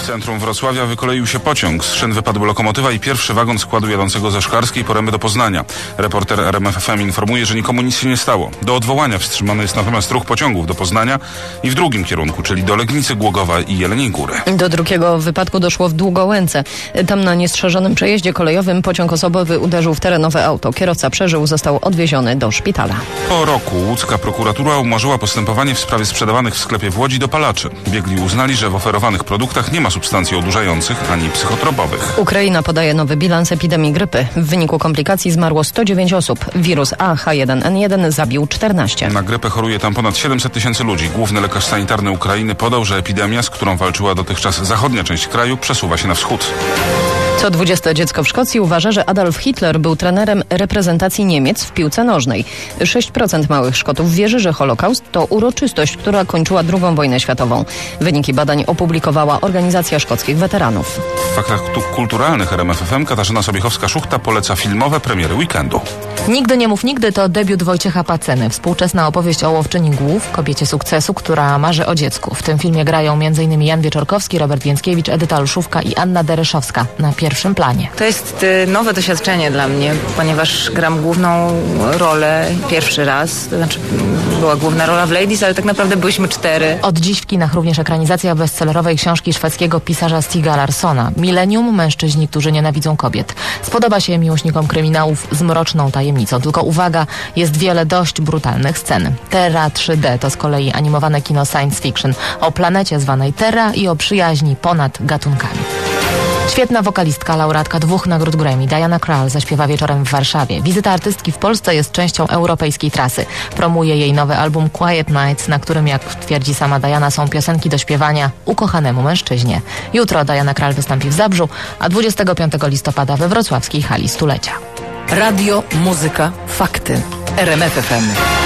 centrum Wrocławia wykoleił się pociąg. Z szyn wypadła lokomotywa i pierwszy wagon składu jadącego ze Szklarskiej Poręby do Poznania. Reporter RMFFM informuje, że nikomu nic się nie stało. Do odwołania wstrzymany jest natomiast ruch pociągów do Poznania i w drugim kierunku, czyli do Legnicy, Głogowa i Jeleniej Góry. Do drugiego wypadku doszło w Długołęce. Tam na niestrzeżonym przejeździe kolejowym pociąg osobowy uderzył w terenowe auto. Kierowca przeżył, został odwieziony do szpitala. Po roku łódzka prokuratura umorzyła postępowanie w sprawie sprzedawanych w sklepie w Łodzi dopalaczy. Biegli uznali, że w oferowanych produktach nie ma substancji odurzających ani psychotropowych. Ukraina podaje nowy bilans epidemii grypy. W wyniku komplikacji zmarło 109 osób. Wirus AH1N1 zabił 14. Na grypę choruje tam ponad 700 tysięcy ludzi. Główny lekarz sanitarny Ukrainy podał, że epidemia, z którą walczyła dotychczas zachodnia część kraju, przesuwa się na wschód. Co 20 dziecko w Szkocji uważa, że Adolf Hitler był trenerem reprezentacji Niemiec w piłce nożnej. 6% małych Szkotów wierzy, że Holokaust to uroczystość, która kończyła II wojnę światową. Wyniki badań opublikowała Organizacja Szkockich Weteranów. W faktach kulturalnych RMFFM Katarzyna Sobiechowska-Szuchta poleca filmowe premiery weekendu. Nigdy nie mów nigdy to debiut Wojciecha Paceny. Współczesna opowieść o łowczyni głów, kobiecie sukcesu, która marzy o dziecku. W tym filmie grają m.in. Jan Wieczorkowski, Robert Więckiewicz, Edyta Olszówka i Anna Dereszowska na pierwszym planie. To jest nowe doświadczenie dla mnie, ponieważ gram główną rolę pierwszy raz. To znaczy była główna rola w Ladies, ale tak naprawdę byliśmy 4. Od dziś w kinach również ekranizacja bestsellerowej książki szwedzkiego pisarza Stiga Larssona. Milenium, mężczyźni, którzy nienawidzą kobiet. Spodoba się miłośnikom kryminałów z mroczną tajemnicą. Tylko uwaga, jest wiele dość brutalnych scen. Terra 3D to z kolei animowane kino science fiction o planecie zwanej Terra i o przyjaźni ponad gatunkami. Świetna wokalistka, laureatka 2 nagród Grammy, Diana Krall zaśpiewa wieczorem w Warszawie. Wizyta artystki w Polsce jest częścią europejskiej trasy. Promuje jej nowy album Quiet Nights, na którym, jak twierdzi sama Diana, są piosenki do śpiewania ukochanemu mężczyźnie. Jutro Diana Krall wystąpi w Zabrzu, a 25 listopada we wrocławskiej hali Stulecia. Radio, muzyka, fakty. RMFFM.